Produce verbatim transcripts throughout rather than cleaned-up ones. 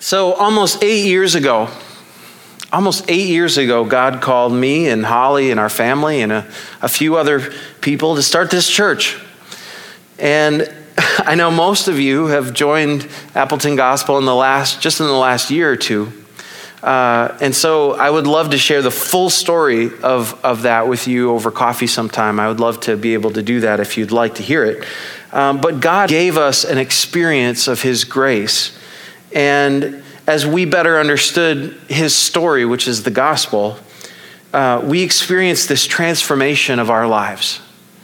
So almost eight years ago, almost eight years ago, God called me and Holly and our family and a, a few other people to start this church. And I know most of you have joined Appleton Gospel in the last, just in the last year or two. Uh, and so I would love to share the full story of, of that with you over coffee sometime. I would love to be able to do that if you'd like to hear it. Um, but God gave us an experience of his grace. And as we better understood his story, which is the gospel, uh, we experienced this transformation of our lives.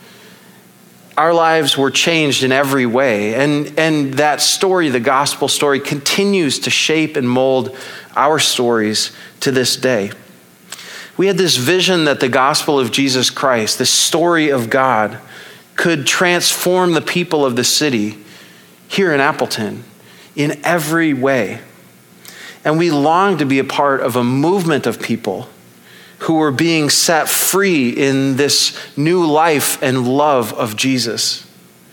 Our lives were changed in every way. And, and that story, the gospel story, continues to shape and mold our stories to this day. We had this vision that the gospel of Jesus Christ, the story of God, could transform the people of the city here in Appleton in every way. And we longed to be a part of a movement of people who were being set free in this new life and love of Jesus.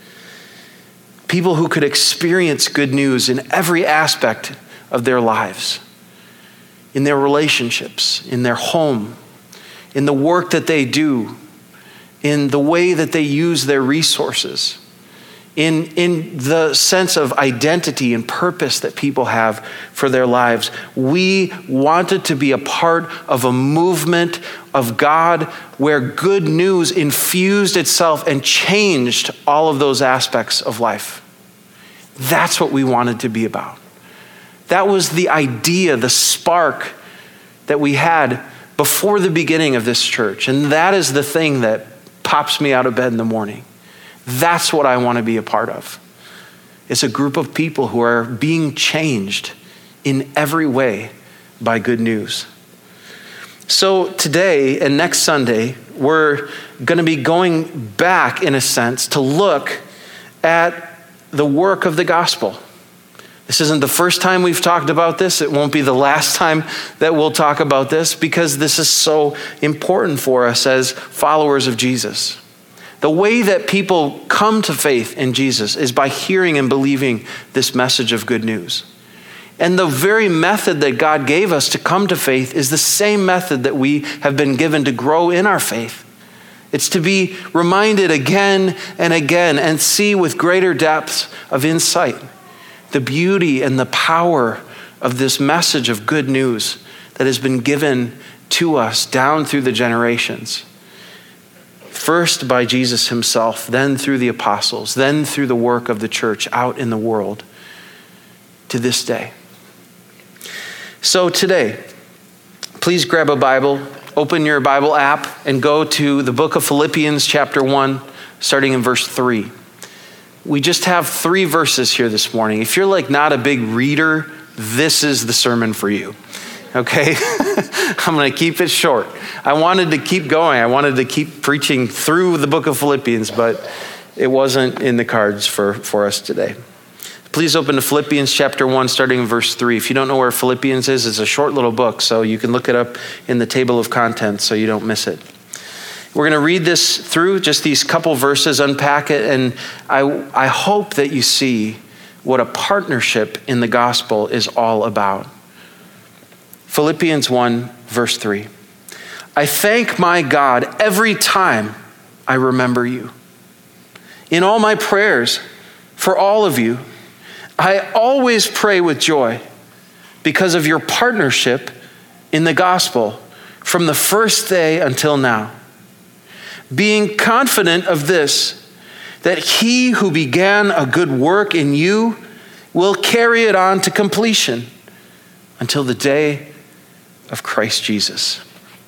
People who could experience good news in every aspect of their lives, in their relationships, in their home, in the work that they do, in the way that they use their resources, in, in the sense of identity and purpose that people have for their lives. We wanted to be a part of a movement of God where good news infused itself and changed all of those aspects of life. That's what we wanted to be about. That was the idea, the spark that we had before the beginning of this church. And that is the thing that pops me out of bed in the morning. That's what I want to be a part of. It's a group of people who are being changed in every way by good news. So today and next Sunday, we're going to be going back, in a sense, to look at the work of the gospel. This isn't the first time we've talked about this. It won't be the last time that we'll talk about this, because this is so important for us as followers of Jesus. The way that people come to faith in Jesus is by hearing and believing this message of good news. And the very method that God gave us to come to faith is the same method that we have been given to grow in our faith. It's to be reminded again and again and see with greater depths of insight the beauty and the power of this message of good news that has been given to us down through the generations. First by Jesus himself, then through the apostles, then through the work of the church out in the world to this day. So today, please grab a Bible, open your Bible app, and go to the book of Philippians chapter one, starting in verse three. We just have three verses here this morning. If you're like not a big reader, this is the sermon for you. Okay? I'm going to keep it short. I wanted to keep going. I wanted to keep preaching through the book of Philippians, but it wasn't in the cards for, for us today. Please open to Philippians chapter one, starting in verse three. If you don't know where Philippians is, it's a short little book, so you can look it up in the table of contents so you don't miss it. We're going to read this through, just these couple verses, unpack it, and I, I hope that you see what a partnership in the gospel is all about. Philippians one, verse three. I thank my God every time I remember you. In all my prayers for all of you, I always pray with joy because of your partnership in the gospel from the first day until now. Being confident of this, that he who began a good work in you will carry it on to completion until the day of Christ Jesus.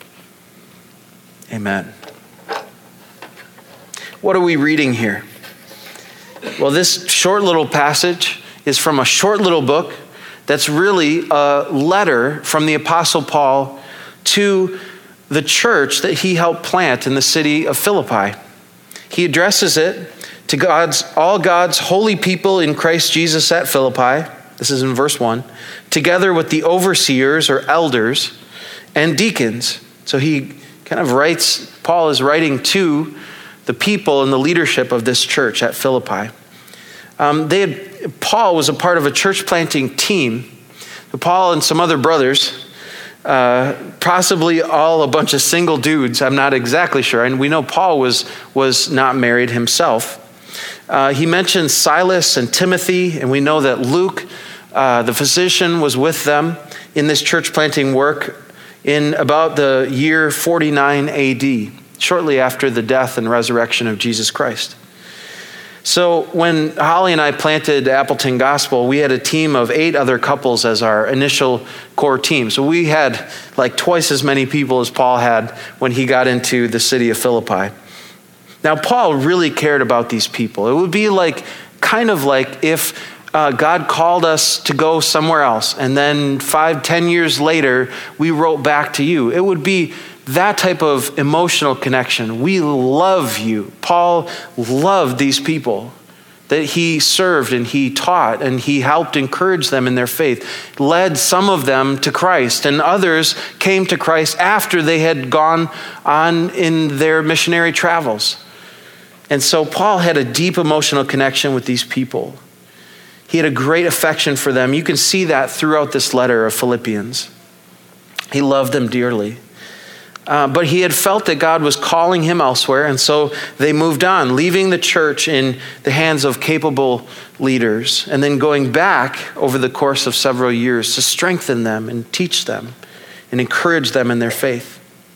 Amen. What are we reading here? Well, this short little passage is from a short little book that's really a letter from the Apostle Paul to the church that he helped plant in the city of Philippi. He addresses it to God's all God's holy people in Christ Jesus at Philippi. This is in verse one, together with the overseers or elders and deacons. So he kind of writes, Paul is writing to the people and the leadership of this church at Philippi. Um, they had, Paul was a part of a church planting team Paul and some other brothers, uh, possibly all a bunch of single dudes, I'm not exactly sure, and we know Paul was, was not married himself. Uh, he mentions Silas and Timothy, and we know that Luke, uh, the physician, was with them in this church planting work in about the year forty-nine A D, shortly after the death and resurrection of Jesus Christ. So when Holly and I planted Appleton Gospel, we had a team of eight other couples as our initial core team. So we had like twice as many people as Paul had when he got into the city of Philippi. Now, Paul really cared about these people. It would be like, kind of like if uh, God called us to go somewhere else, and then five, ten years later, we wrote back to you. It would be that type of emotional connection. We love you. Paul loved these people that he served and he taught and he helped encourage them in their faith, led some of them to Christ, and others came to Christ after they had gone on in their missionary travels. And so Paul had a deep emotional connection with these people. He had a great affection for them. You can see that throughout this letter of Philippians. He loved them dearly. Uh, but he had felt that God was calling him elsewhere, and so they moved on, leaving the church in the hands of capable leaders, and then going back over the course of several years to strengthen them and teach them and encourage them in their faith.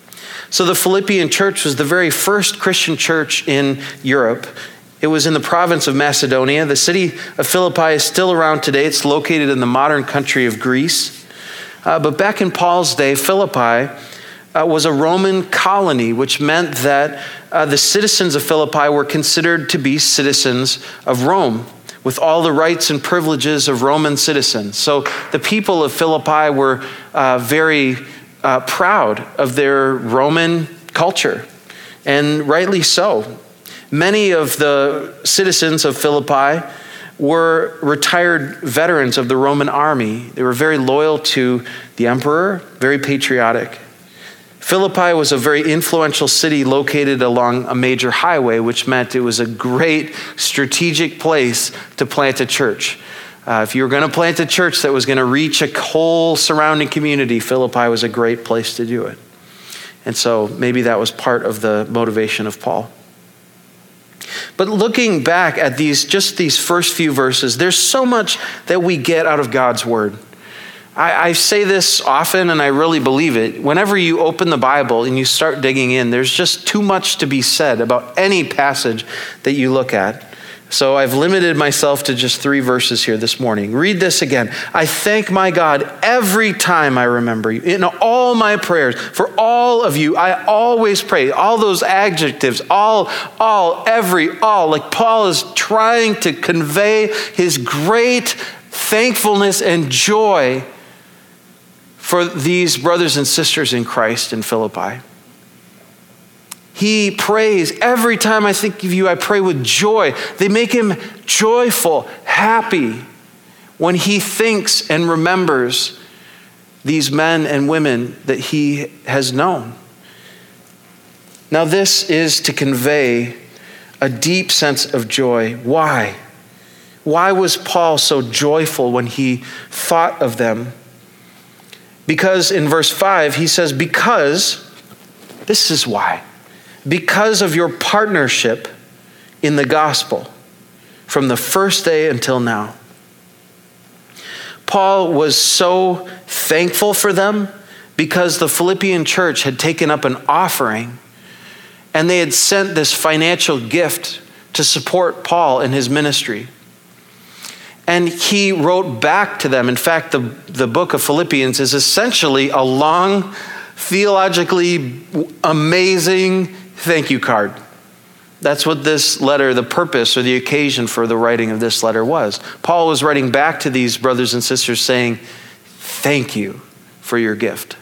So the Philippian church was the very first Christian church in Europe. It was in the province of Macedonia. The city of Philippi is still around today. It's located in the modern country of Greece. Uh, but back in Paul's day, Philippi uh, was a Roman colony, which meant that uh, the citizens of Philippi were considered to be citizens of Rome, with all the rights and privileges of Roman citizens. So the people of Philippi were uh, very uh, proud of their Roman culture, and rightly so. Many of the citizens of Philippi were retired veterans of the Roman army. They were very loyal to the emperor, very patriotic. Philippi was a very influential city located along a major highway, which meant it was a great strategic place to plant a church. Uh, if you were going to plant a church that was going to reach a whole surrounding community, Philippi was a great place to do it. And so maybe that was part of the motivation of Paul. But looking back at these, just these first few verses, there's so much that we get out of God's word. I, I say this often, and I really believe it. Whenever you open the Bible and you start digging in, there's just too much to be said about any passage that you look at. So I've limited myself to just three verses here this morning. Read this again. I thank my God every time I remember you. In all my prayers, for all of you, I always pray. All those adjectives, all, all, every, all. Like Paul is trying to convey his great thankfulness and joy for these brothers and sisters in Christ in Philippi. He prays, every time I think of you, I pray with joy. They make him joyful, happy when he thinks and remembers these men and women that he has known. Now, this is to convey a deep sense of joy. Why? Why was Paul so joyful when he thought of them? Because in verse five, he says, because, this is why. Because of your partnership in the gospel from the first day until now. Paul was so thankful for them because the Philippian church had taken up an offering and they had sent this financial gift to support Paul in his ministry. And he wrote back to them. In fact, the, the book of Philippians is essentially a long, theologically amazing thank you card. That's what this letter, the purpose or the occasion for the writing of this letter was. Paul was writing back to these brothers and sisters saying, thank you for your gift.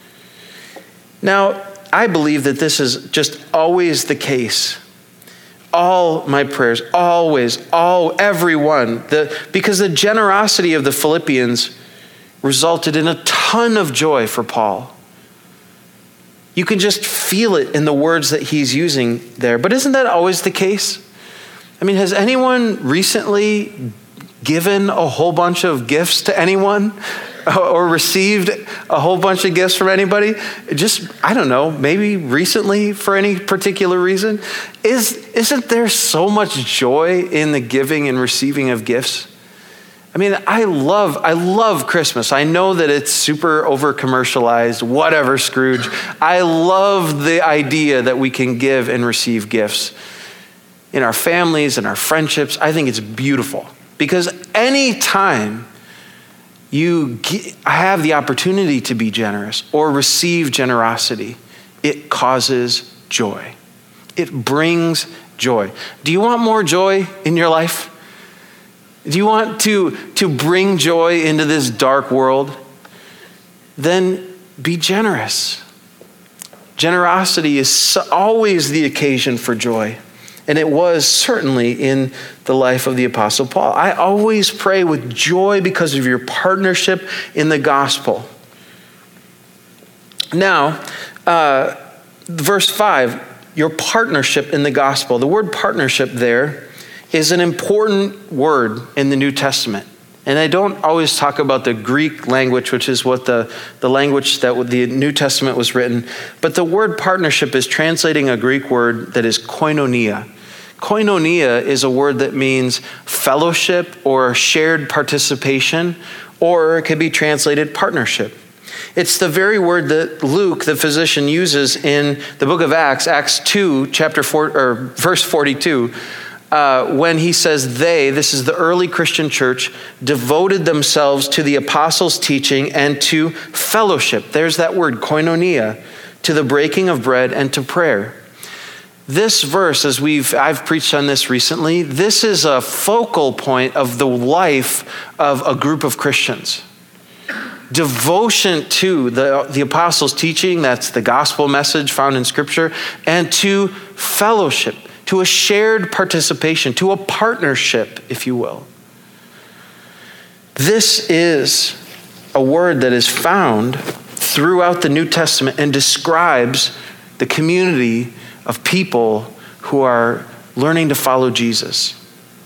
Now, I believe that this is just always the case. All my prayers, always, all, everyone, the, because the generosity of the Philippians resulted in a ton of joy for Paul. You can just feel it in the words that he's using there. But isn't that always the case? I mean, has anyone recently given a whole bunch of gifts to anyone? or received a whole bunch of gifts from anybody? Just, I don't know, maybe recently for any particular reason? Is, isn't there so much joy in the giving and receiving of gifts? I mean, I love, I love Christmas. I know that it's super over commercialized, whatever, Scrooge. I love the idea that we can give and receive gifts in our families and our friendships. I think it's beautiful because anytime you have the opportunity to be generous or receive generosity, it causes joy. It brings joy. Do you want more joy in your life? Do you want to, to bring joy into this dark world? Then be generous. Generosity is always the occasion for joy. And it was certainly in the life of the Apostle Paul. I always pray with joy because of your partnership in the gospel. Now, uh, verse five, your partnership in the gospel. The word partnership there is an important word in the New Testament. And I don't always talk about the Greek language, which is what the, the language that the New Testament was written. But the word partnership is translating a Greek word that is koinonia. Koinonia is a word that means fellowship or shared participation, or it could be translated partnership. It's the very word that Luke, the physician, uses in the book of Acts, Acts two, chapter four, or verse forty-two, uh, when he says they, this is the early Christian church, devoted themselves to the apostles' teaching and to fellowship. There's that word, koinonia, to the breaking of bread and to prayer. This verse, as we've I've preached on this recently, this is a focal point of the life of a group of Christians. Devotion to the, the apostles' teaching, that's the gospel message found in Scripture, and to fellowship, to a shared participation, to a partnership, if you will. This is a word that is found throughout the New Testament and describes the community of people who are learning to follow Jesus.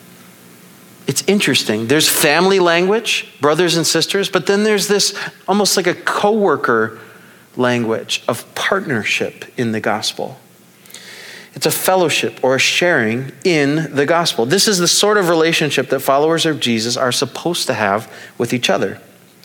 It's interesting. There's family language, brothers and sisters, but then there's this almost like a coworker language of partnership in the gospel. It's a fellowship or a sharing in the gospel. This is the sort of relationship that followers of Jesus are supposed to have with each other.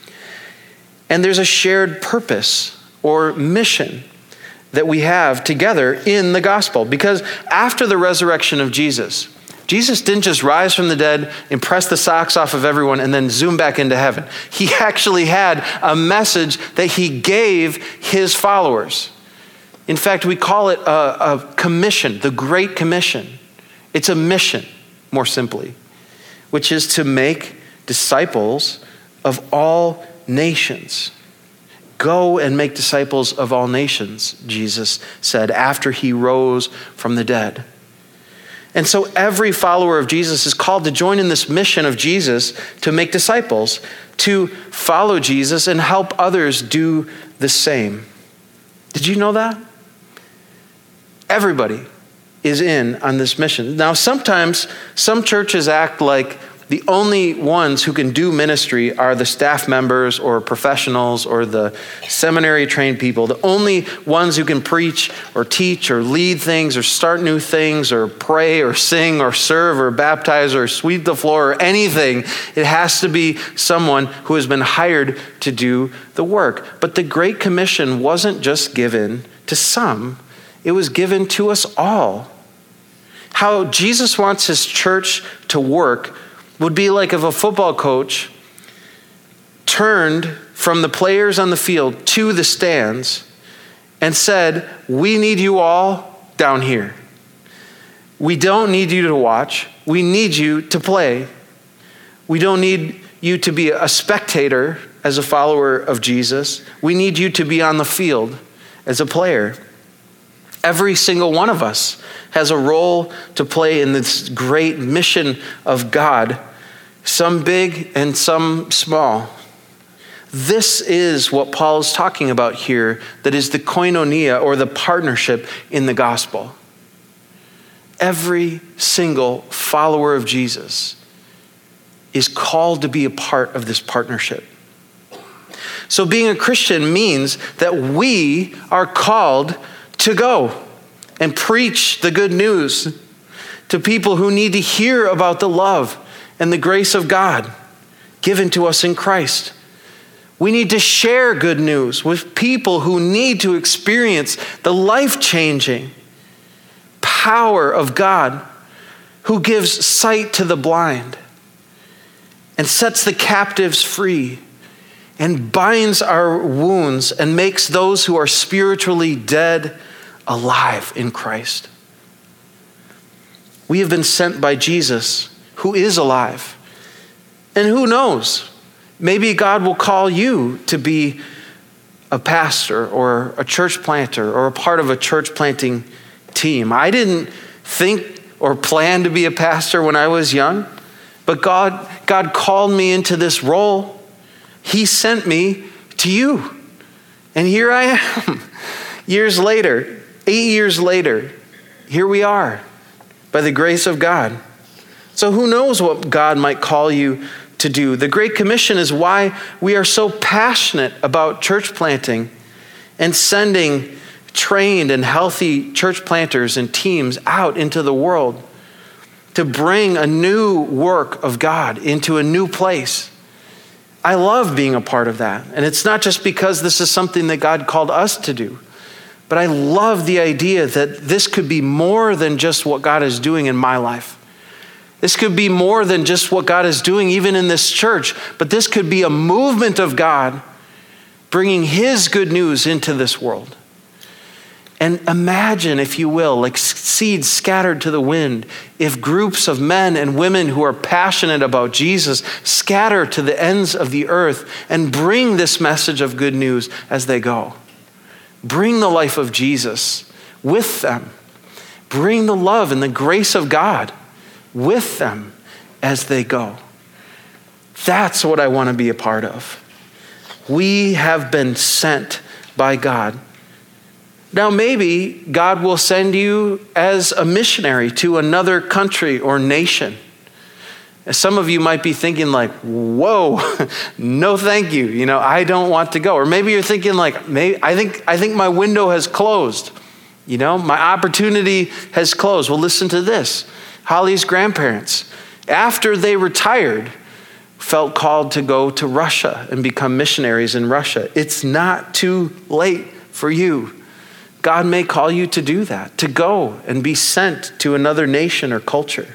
And there's a shared purpose or mission that we have together in the gospel. Because after the resurrection of Jesus, Jesus didn't just rise from the dead, impress the socks off of everyone, and then zoom back into heaven. He actually had a message that he gave his followers. In fact, we call it a, a commission, the Great Commission. It's a mission, more simply, which is to make disciples of all nations. Go and make disciples of all nations, Jesus said after he rose from the dead. And so every follower of Jesus is called to join in this mission of Jesus to make disciples, to follow Jesus and help others do the same. Did you know that? Everybody is in on this mission. Now, sometimes some churches act like the only ones who can do ministry are the staff members or professionals or the seminary trained people. The only ones who can preach or teach or lead things or start new things or pray or sing or serve or baptize or sweep the floor or anything. It has to be someone who has been hired to do the work. But the Great Commission wasn't just given to some. It was given to us all. How Jesus wants his church to work would be like if a football coach turned from the players on the field to the stands and said, we need you all down here. We don't need you to watch. We need you to play. We don't need you to be a spectator as a follower of Jesus. We need you to be on the field as a player. Every single one of us has a role to play in this great mission of God, some big and some small. This is what Paul is talking about here, that is the koinonia or the partnership in the gospel. Every single follower of Jesus is called to be a part of this partnership. So being a Christian means that we are called to go and preach the good news to people who need to hear about the love and the grace of God given to us in Christ. We need to share good news with people who need to experience the life-changing power of God, who gives sight to the blind and sets the captives free and binds our wounds and makes those who are spiritually dead alive in Christ. We have been sent by Jesus, who is alive. And who knows? Maybe God will call you to be a pastor or a church planter or a part of a church planting team. I didn't think or plan to be a pastor when I was young, but God, God called me into this role. He sent me to you. And here I am, years later, eight years later, here we are, by the grace of God. So who knows what God might call you to do. The Great Commission is why we are so passionate about church planting and sending trained and healthy church planters and teams out into the world to bring a new work of God into a new place. I love being a part of that. And it's not just because this is something that God called us to do, but I love the idea that this could be more than just what God is doing in my life. This could be more than just what God is doing even in this church, but this could be a movement of God bringing his good news into this world. And imagine, if you will, like seeds scattered to the wind, if groups of men and women who are passionate about Jesus scatter to the ends of the earth and bring this message of good news as they go. Bring the life of Jesus with them. Bring the love and the grace of God with them as they go. That's what I want to be a part of. We have been sent by God. Now, maybe God will send you as a missionary to another country or nation. Some of you might be thinking like, whoa, no thank you. You know, I don't want to go. Or maybe you're thinking like, maybe I think I think my window has closed. You know, my opportunity has closed. Well, listen to this. Holly's grandparents, after they retired, felt called to go to Russia and become missionaries in Russia. It's not too late for you. God may call you to do that, to go and be sent to another nation or culture.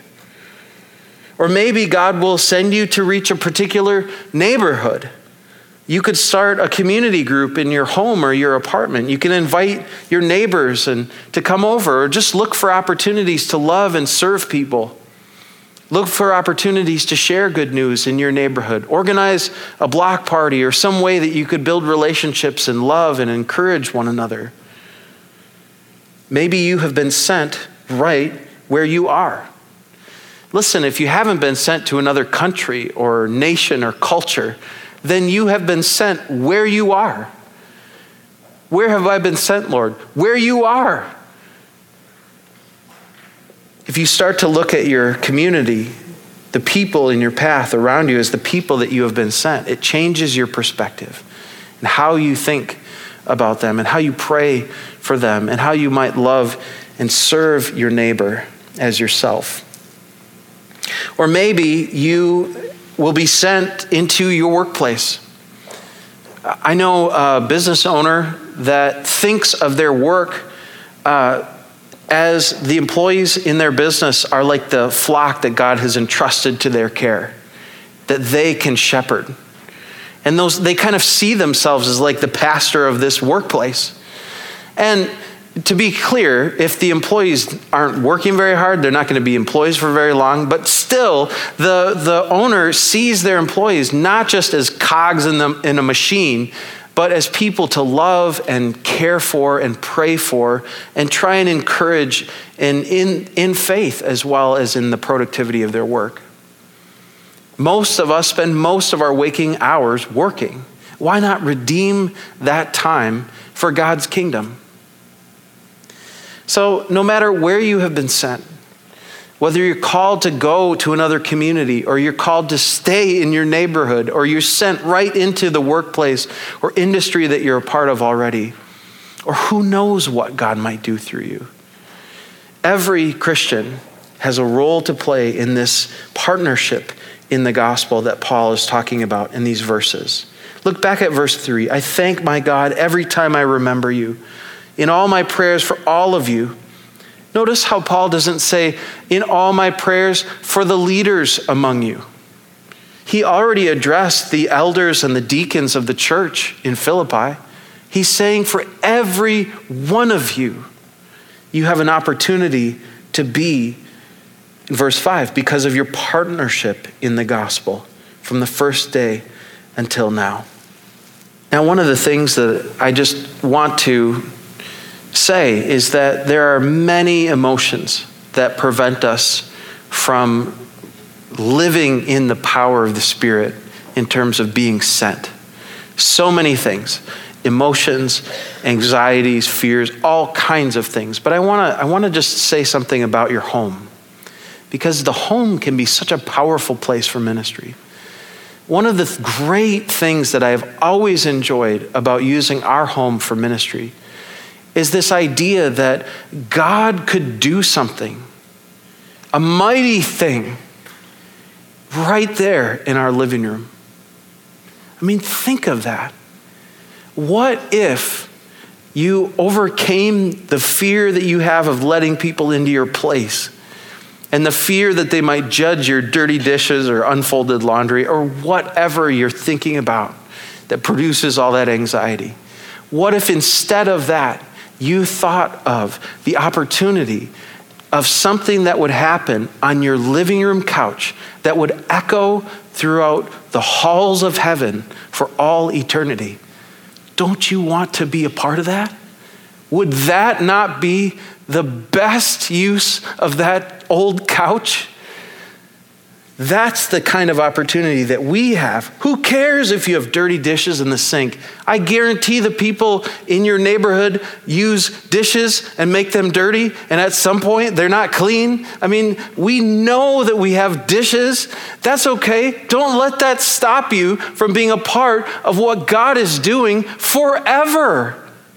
Or maybe God will send you to reach a particular neighborhood. You could start a community group in your home or your apartment. You can invite your neighbors and to come over, or just look for opportunities to love and serve people. Look for opportunities to share good news in your neighborhood. Organize a block party or some way that you could build relationships and love and encourage one another. Maybe you have been sent right where you are. Listen, if you haven't been sent to another country or nation or culture, then you have been sent where you are. Where have I been sent, Lord? Where you are. If you start to look at your community, the people in your path around you as the people that you have been sent, it changes your perspective and how you think about them and how you pray for them and how you might love and serve your neighbor as yourself. Or maybe you will be sent into your workplace. I know a business owner that thinks of their work uh, as the employees in their business are like the flock that God has entrusted to their care, that they can shepherd. And those they kind of see themselves as like the pastor of this workplace. And to be clear, if the employees aren't working very hard, they're not going to be employees for very long. But still, the, the owner sees their employees not just as cogs in, the, in a machine, but as people to love and care for and pray for and try and encourage in, in, in faith as well as in the productivity of their work. Most of us spend most of our waking hours working. Why not redeem that time for God's kingdom? So no matter where you have been sent, Whether you're called to go to another community, or you're called to stay in your neighborhood, or you're sent right into the workplace or industry that you're a part of already, or who knows what God might do through you. Every Christian has a role to play in this partnership in the gospel that Paul is talking about in these verses. Look back at verse three. I thank my God every time I remember you. In all my prayers for all of you. Notice how Paul doesn't say, in all my prayers for the leaders among you. He already addressed the elders and the deacons of the church in Philippi. He's saying for every one of you, you have an opportunity to be, in verse five, because of your partnership in the gospel from the first day until now. Now, one of the things that I just want to say is that there are many emotions that prevent us from living in the power of the Spirit in terms of being sent. So many things, emotions, anxieties, fears, all kinds of things. But I want to I want to just say something about your home, because the home can be such a powerful place for ministry. One of the great things that I have always enjoyed about using our home for ministry is this idea that God could do something, a mighty thing, right there in our living room. I mean, think of that. What if you overcame the fear that you have of letting people into your place, and the fear that they might judge your dirty dishes or unfolded laundry or whatever you're thinking about that produces all that anxiety? What if instead of that, you thought of the opportunity of something that would happen on your living room couch that would echo throughout the halls of heaven for all eternity? Don't you want to be a part of that? Would that not be the best use of that old couch? That's the kind of opportunity that we have. Who cares if you have dirty dishes in the sink? I guarantee the people in your neighborhood use dishes and make them dirty, and at some point they're not clean. I mean, we know that we have dishes. That's okay. Don't let that stop you from being a part of what God is doing forever.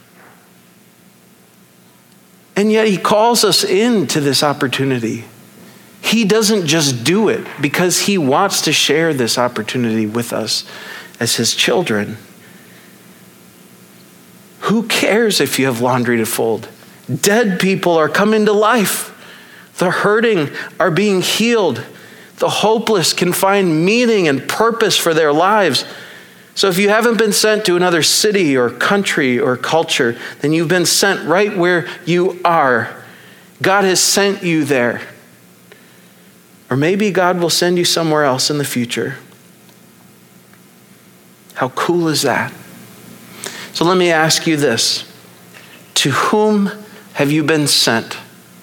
And yet he calls us into this opportunity. He doesn't just do it because he wants to share this opportunity with us as his children. Who cares if you have laundry to fold? Dead people are coming to life. The hurting are being healed. The hopeless can find meaning and purpose for their lives. So if you haven't been sent to another city or country or culture, then you've been sent right where you are. God has sent you there. Or maybe God will send you somewhere else in the future. How cool is that? So let me ask you this. To whom have you been sent?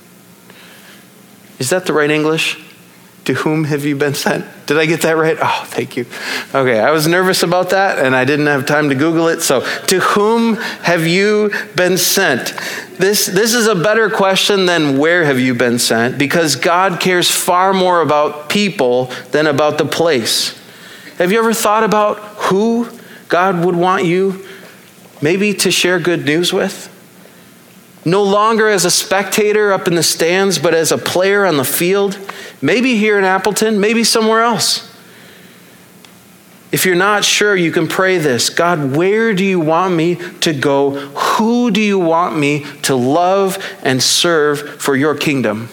Is that the right English? To whom have you been sent? Did I get that right? Oh, thank you. Okay, I was nervous about that and I didn't have time to Google it. So, to whom have you been sent? This, this is a better question than where have you been sent, because God cares far more about people than about the place. Have you ever thought about who God would want you maybe to share good news with? No longer as a spectator up in the stands, but as a player on the field. Maybe here in Appleton, maybe somewhere else. If you're not sure, you can pray this. God, where do you want me to go? Who do you want me to love and serve for your kingdom?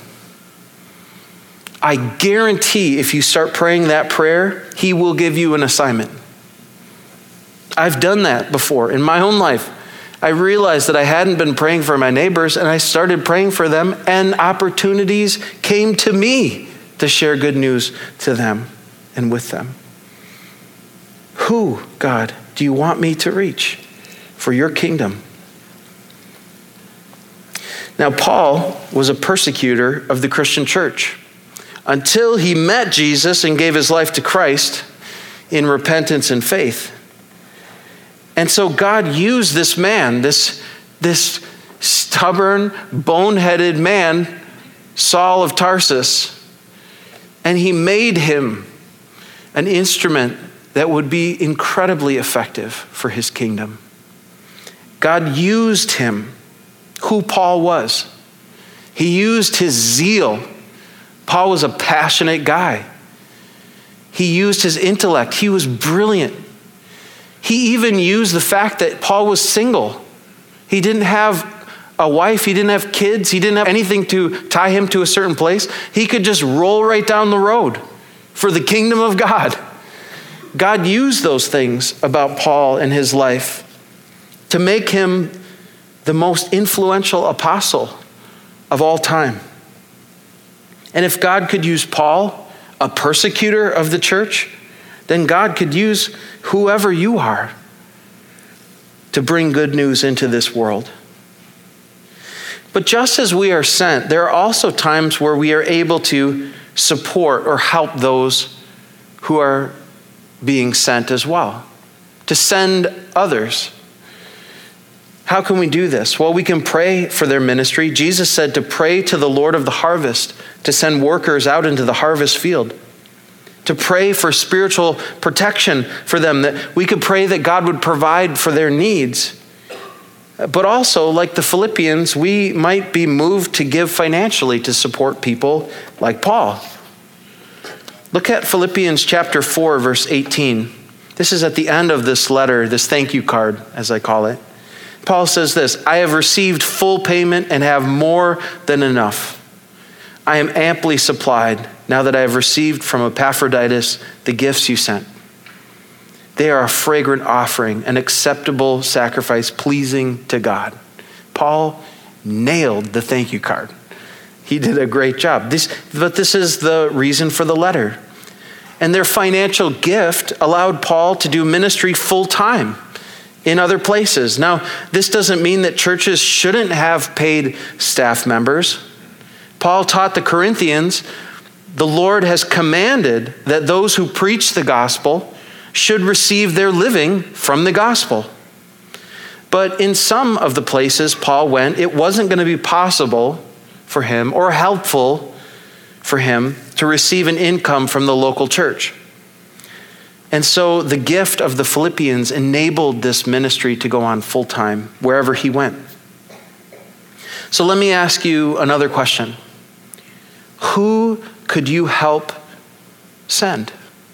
I guarantee if you start praying that prayer, he will give you an assignment. I've done that before in my own life. I realized that I hadn't been praying for my neighbors, and I started praying for them, and opportunities came to me to share good news to them and with them. Who, God, do you want me to reach for your kingdom? Now, Paul was a persecutor of the Christian church until he met Jesus and gave his life to Christ in repentance and faith. And so God used this man, this, this stubborn, boneheaded man, Saul of Tarsus, And he made him an instrument that would be incredibly effective for his kingdom. God used him, who Paul was. He used his zeal. Paul was a passionate guy. He used his intellect. He was brilliant. He even used the fact that Paul was single. He didn't have a wife. He didn't have kids. He didn't have anything to tie him to a certain place. He could just roll right down the road for the kingdom of God. God used those things about Paul and his life to make him the most influential apostle of all time. And if God could use Paul, a persecutor of the church, then God could use whoever you are to bring good news into this world. But just as we are sent, there are also times where we are able to support or help those who are being sent as well, to send others. How can we do this? Well, we can pray for their ministry. Jesus said to pray to the Lord of the harvest to send workers out into the harvest field, to pray for spiritual protection for them, that we could pray that God would provide for their needs. But also, like the Philippians, we might be moved to give financially to support people like Paul. Look at Philippians chapter four, verse eighteen. This is at the end of this letter, this thank you card, as I call it. Paul says this, I have received full payment and have more than enough. I am amply supplied now that I have received from Epaphroditus the gifts you sent. They are a fragrant offering, an acceptable sacrifice pleasing to God. Paul nailed the thank you card. He did a great job. This, but this is the reason for the letter. And their financial gift allowed Paul to do ministry full time in other places. Now, this doesn't mean that churches shouldn't have paid staff members. Paul taught the Corinthians, the Lord has commanded that those who preach the gospel should receive their living from the gospel. But in some of the places Paul went, it wasn't going to be possible for him or helpful for him to receive an income from the local church. And so the gift of the Philippians enabled this ministry to go on full time wherever he went. So let me ask you another question. Who could you help send?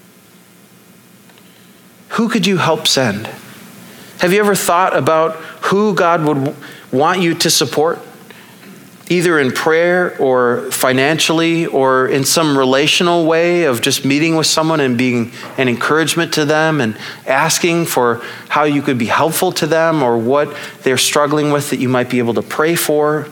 Who could you help send? Have you ever thought about who God would want you to support? Either in prayer or financially or in some relational way of just meeting with someone and being an encouragement to them and asking for how you could be helpful to them or what they're struggling with that you might be able to pray for.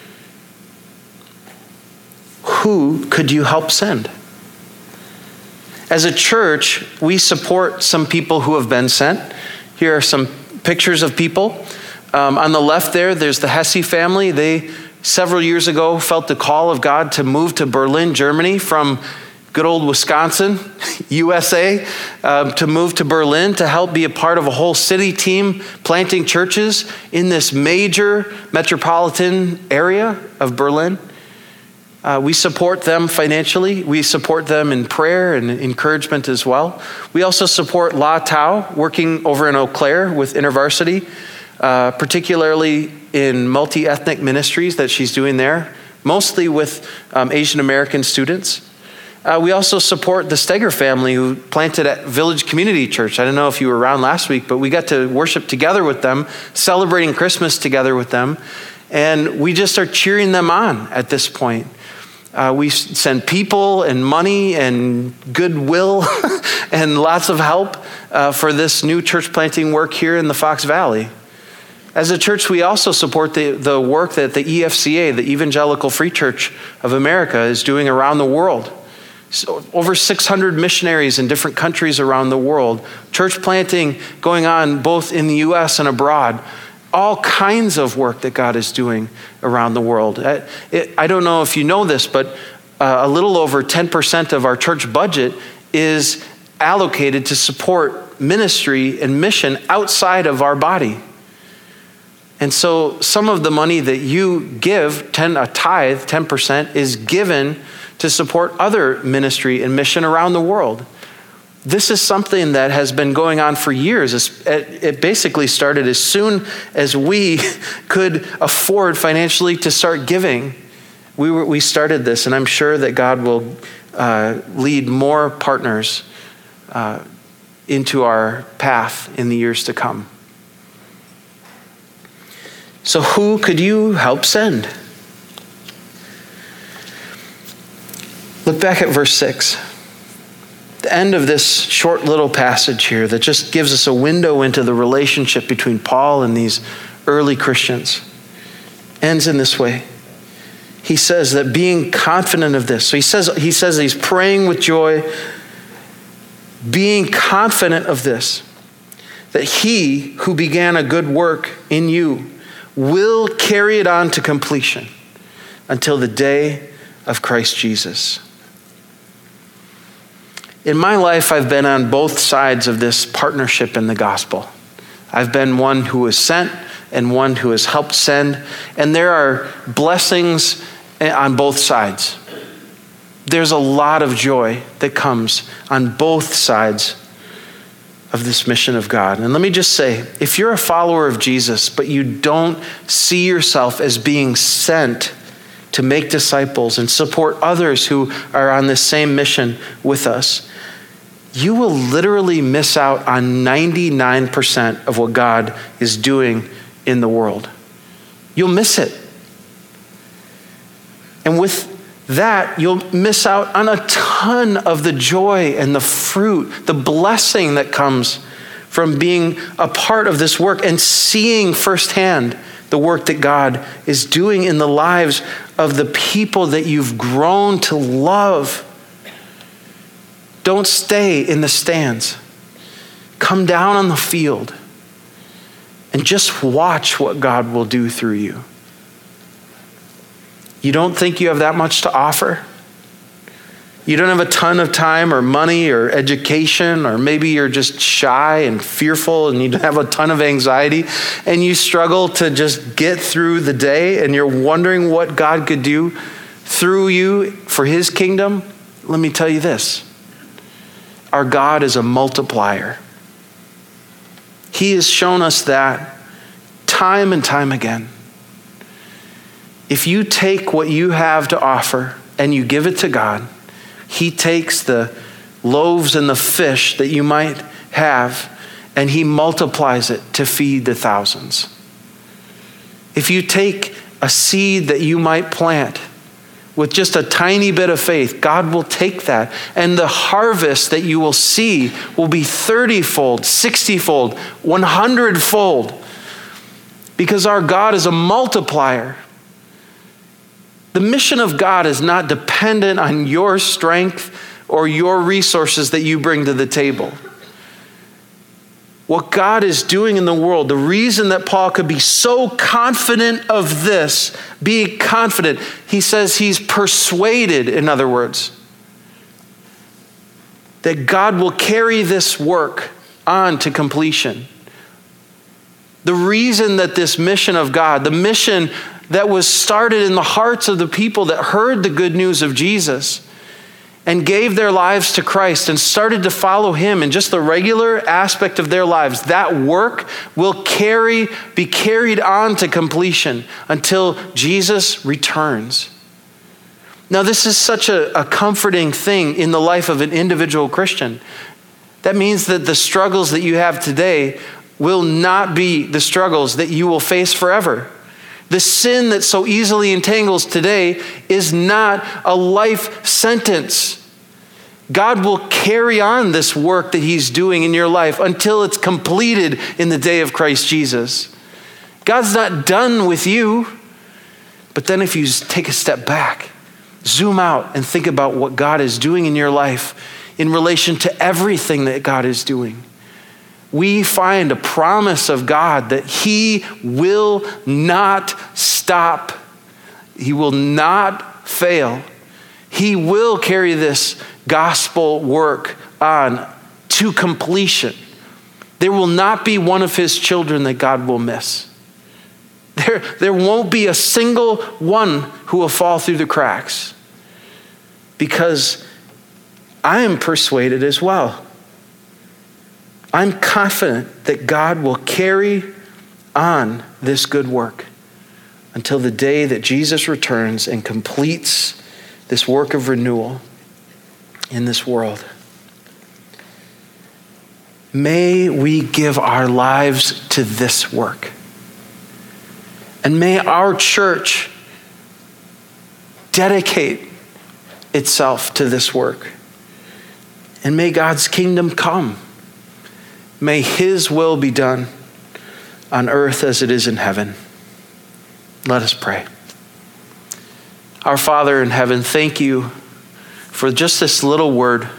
Who could you help send? As a church, we support some people who have been sent. Here are some pictures of people. Um, on the left there, there's the Hesse family. They, several years ago, felt the call of God to move to Berlin, Germany, from good old Wisconsin, U S A, um, to move to Berlin to help be a part of a whole city team planting churches in this major metropolitan area of Berlin. Uh, we support them financially. We support them in prayer and encouragement as well. We also support La Tao, working over in Eau Claire with InterVarsity, uh, particularly in multi-ethnic ministries that she's doing there, mostly with um, Asian American students. Uh, we also support the Steger family who planted at Village Community Church. I don't know if you were around last week, but we got to worship together with them, celebrating Christmas together with them, and we just are cheering them on at this point. Uh, we send people and money and goodwill and lots of help uh, for this new church planting work here in the Fox Valley. As a church, we also support the, the work that the E F C A, the Evangelical Free Church of America, is doing around the world. So over six hundred missionaries in different countries around the world. Church planting going on both in the U S and abroad. All kinds of work that God is doing around the world. I, it, I don't know if you know this, but uh, a little over ten percent of our church budget is allocated to support ministry and mission outside of our body. And so some of the money that you give, ten, a tithe, ten percent, is given to support other ministry and mission around the world. This is something that has been going on for years. It basically started as soon as we could afford financially to start giving. We were, we started this, and I'm sure that God will uh, lead more partners uh, into our path in the years to come. So who could you help send? Look back at verse six. The end of this short little passage here that just gives us a window into the relationship between Paul and these early Christians ends in this way. He says that being confident of this. So he says, he says he's praying with joy, being confident of this, that he who began a good work in you will carry it on to completion until the day of Christ Jesus. In my life, I've been on both sides of this partnership in the gospel. I've been one who was sent and one who has helped send, and there are blessings on both sides. There's a lot of joy that comes on both sides of this mission of God. And let me just say, if you're a follower of Jesus, but you don't see yourself as being sent to make disciples and support others who are on this same mission with us, you will literally miss out on ninety-nine percent of what God is doing in the world. You'll miss it. And with that, you'll miss out on a ton of the joy and the fruit, the blessing that comes from being a part of this work and seeing firsthand the work that God is doing in the lives of the people that you've grown to love. Don't stay in the stands. Come down on the field and just watch what God will do through you. You don't think you have that much to offer? You don't have a ton of time or money or education, or maybe you're just shy and fearful and you have a ton of anxiety and you struggle to just get through the day and you're wondering what God could do through you for his kingdom. Let me tell you this. Our God is a multiplier. He has shown us that time and time again. If you take what you have to offer and you give it to God, he takes the loaves and the fish that you might have and he multiplies it to feed the thousands. If you take a seed that you might plant with just a tiny bit of faith, God will take that, and the harvest that you will see will be thirty-fold, sixty-fold, one hundred-fold, because our God is a multiplier. The mission of God is not dependent on your strength or your resources that you bring to the table. What God is doing in the world, the reason that Paul could be so confident of this, be confident, he says he's persuaded, in other words, that God will carry this work on to completion. The reason that this mission of God, the mission that was started in the hearts of the people that heard the good news of Jesus and gave their lives to Christ and started to follow him in just the regular aspect of their lives, that work will carry, be carried on to completion until Jesus returns. Now, this is such a, a comforting thing in the life of an individual Christian. That means that the struggles that you have today will not be the struggles that you will face forever. The sin that so easily entangles today is not a life sentence. God will carry on this work that he's doing in your life until it's completed in the day of Christ Jesus. God's not done with you. But then if you take a step back, zoom out and think about what God is doing in your life in relation to everything that God is doing, we find a promise of God that he will not stop. He will not fail. He will carry this gospel work on to completion. There will not be one of his children that God will miss. There, there won't be a single one who will fall through the cracks. because I am persuaded as well. I'm confident that God will carry on this good work until the day that Jesus returns and completes this work of renewal in this world. May we give our lives to this work. And may our church dedicate itself to this work. And may God's kingdom come. May his will be done on earth as it is in heaven. Let us pray. Our Father in heaven, thank you for just this little word,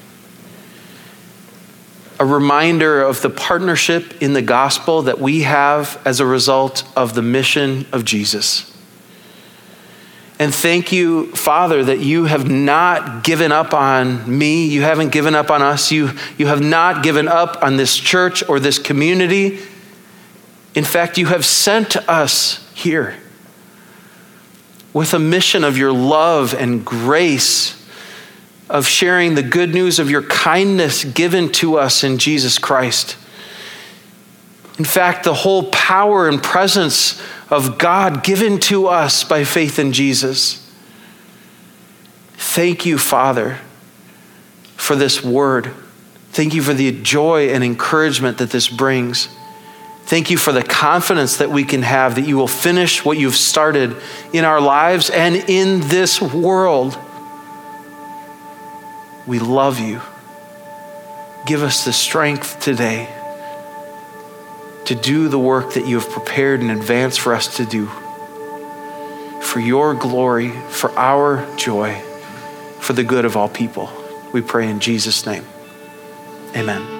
a reminder of the partnership in the gospel that we have as a result of the mission of Jesus. And thank you, Father, that you have not given up on me. You haven't given up on us. You, you have not given up on this church or this community. In fact, you have sent us here with a mission of your love and grace, of sharing the good news of your kindness given to us in Jesus Christ. In fact, the whole power and presence of God given to us by faith in Jesus. Thank you, Father, for this word. Thank you for the joy and encouragement that this brings. Thank you for the confidence that we can have that you will finish what you've started in our lives and in this world. We love you. Give us the strength today to do the work that you have prepared in advance for us to do. For your glory, for our joy, for the good of all people. We pray in Jesus' name. Amen.